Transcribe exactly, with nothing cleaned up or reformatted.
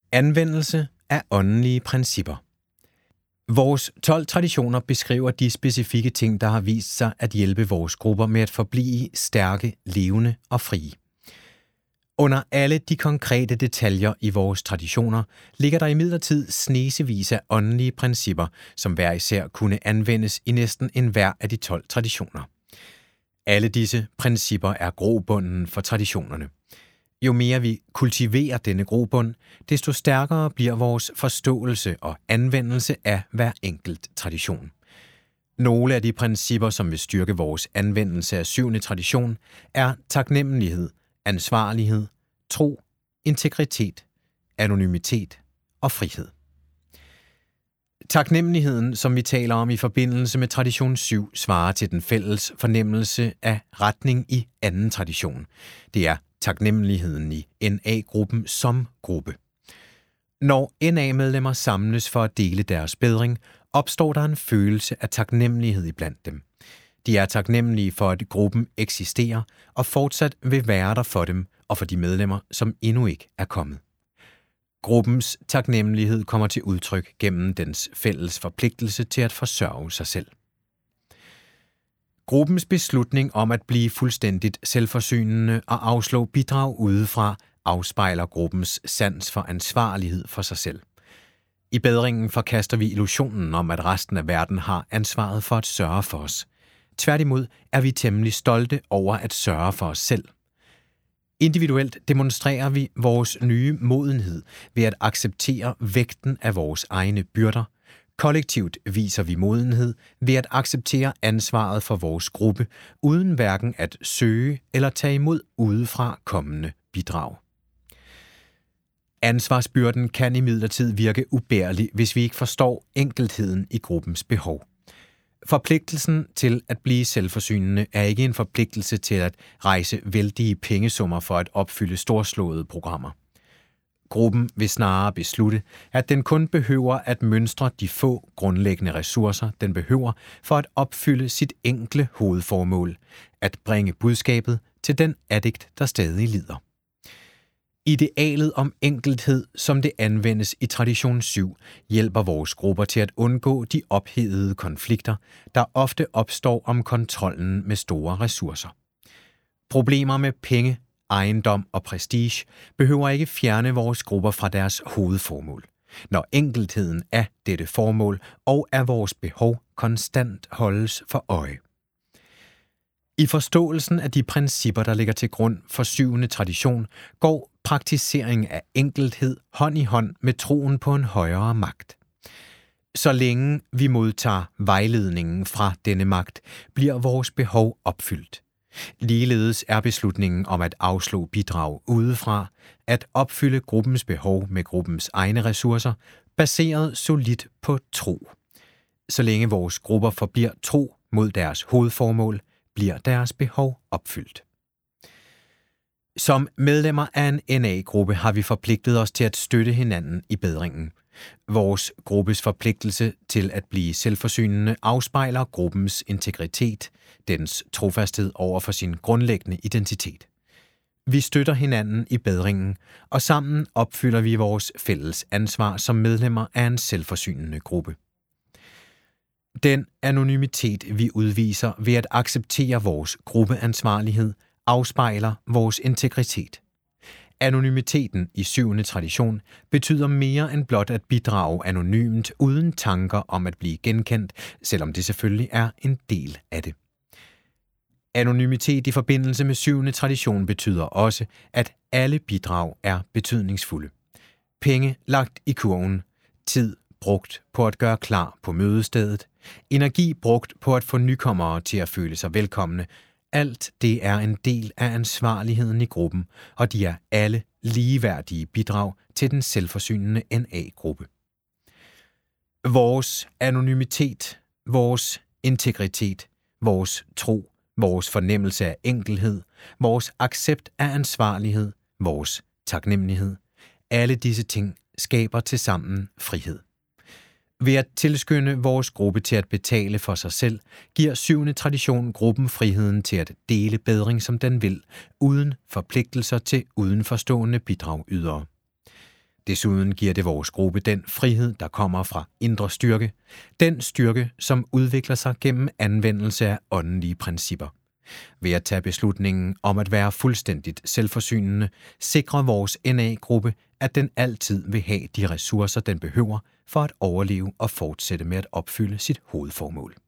Anvendelse af åndelige principper. Vores tolv traditioner beskriver de specifikke ting, der har vist sig at hjælpe vores grupper med at forblive stærke, levende og frie. Under alle de konkrete detaljer i vores traditioner ligger der imidlertid snesevis af åndelige principper, som hver især kunne anvendes i næsten enhver af de tolv traditioner. Alle disse principper er grobunden for traditionerne. Jo mere vi kultiverer denne grobund, desto stærkere bliver vores forståelse og anvendelse af hver enkelt tradition. Nogle af de principper, som vil styrke vores anvendelse af syvende tradition, er taknemmelighed, ansvarlighed, tro, integritet, anonymitet og frihed. Taknemmeligheden, som vi taler om i forbindelse med tradition syv, svarer til den fælles fornemmelse af retning i anden tradition. Det er taknemmeligheden i N A-gruppen som gruppe. Når N A-medlemmer samles for at dele deres bedring, opstår der en følelse af taknemmelighed iblandt dem. De er taknemmelige for, at gruppen eksisterer og fortsat vil være der for dem og for de medlemmer, som endnu ikke er kommet. Gruppens taknemmelighed kommer til udtryk gennem dens fælles forpligtelse til at forsørge sig selv. Gruppens beslutning om at blive fuldstændigt selvforsynende og afslå bidrag udefra afspejler gruppens sans for ansvarlighed for sig selv. I bedringen forkaster vi illusionen om, at resten af verden har ansvaret for at sørge for os. Tværtimod er vi temmelig stolte over at sørge for os selv. Individuelt demonstrerer vi vores nye modenhed ved at acceptere vægten af vores egne byrder. Kollektivt viser vi modenhed ved at acceptere ansvaret for vores gruppe, uden hverken at søge eller tage imod udefra kommende bidrag. Ansvarsbyrden kan imidlertid virke ubærlig, hvis vi ikke forstår enkeltheden i gruppens behov. Forpligtelsen til at blive selvforsynende er ikke en forpligtelse til at rejse vældige pengesummer for at opfylde storslåede programmer. Gruppen vil snarere beslutte, at den kun behøver at mønstre de få grundlæggende ressourcer, den behøver for at opfylde sit enkle hovedformål, at bringe budskabet til den addikt, der stadig lider. Idealet om enkelthed, som det anvendes i tradition syv, hjælper vores grupper til at undgå de ophedede konflikter, der ofte opstår om kontrollen med store ressourcer. Problemer med penge, ejendom og prestige behøver ikke fjerne vores grupper fra deres hovedformål, når enkeltheden af dette formål og af vores behov konstant holdes for øje. I forståelsen af de principper, der ligger til grund for syvende tradition, går praktisering af enkelthed hånd i hånd med troen på en højere magt. Så længe vi modtager vejledningen fra denne magt, bliver vores behov opfyldt. Ligeledes er beslutningen om at afslå bidrag udefra, at opfylde gruppens behov med gruppens egne ressourcer, baseret solidt på tro. Så længe vores grupper forbliver tro mod deres hovedformål, bliver deres behov opfyldt. Som medlemmer af en N A-gruppe har vi forpligtet os til at støtte hinanden i bedringen. Vores gruppes forpligtelse til at blive selvforsynende afspejler gruppens integritet, dens trofasthed over for sin grundlæggende identitet. Vi støtter hinanden i bedringen, og sammen opfylder vi vores fælles ansvar som medlemmer af en selvforsynende gruppe. Den anonymitet, vi udviser ved at acceptere vores gruppeansvarlighed, afspejler vores integritet. Anonymiteten i syvende tradition betyder mere end blot at bidrage anonymt uden tanker om at blive genkendt, selvom det selvfølgelig er en del af det. Anonymitet i forbindelse med syvende tradition betyder også, at alle bidrag er betydningsfulde. Penge lagt i kurven, tid brugt på at gøre klar på mødestedet, energi brugt på at få nykommere til at føle sig velkomne. Alt det er en del af ansvarligheden i gruppen, og de er alle ligeværdige bidrag til den selvforsynende N A-gruppe. Vores anonymitet, vores integritet, vores tro, vores fornemmelse af enkelhed, vores accept af ansvarlighed, vores taknemmelighed, alle disse ting skaber tilsammen frihed. Ved at tilskynde vores gruppe til at betale for sig selv, giver syvende tradition gruppen friheden til at dele bedring, som den vil, uden forpligtelser til udenforstående bidragydere. Desuden giver det vores gruppe den frihed, der kommer fra indre styrke. Den styrke, som udvikler sig gennem anvendelse af åndelige principper. Ved at tage beslutningen om at være fuldstændigt selvforsynende, sikrer vores N A-gruppe, at den altid vil have de ressourcer, den behøver for at overleve og fortsætte med at opfylde sit hovedformål.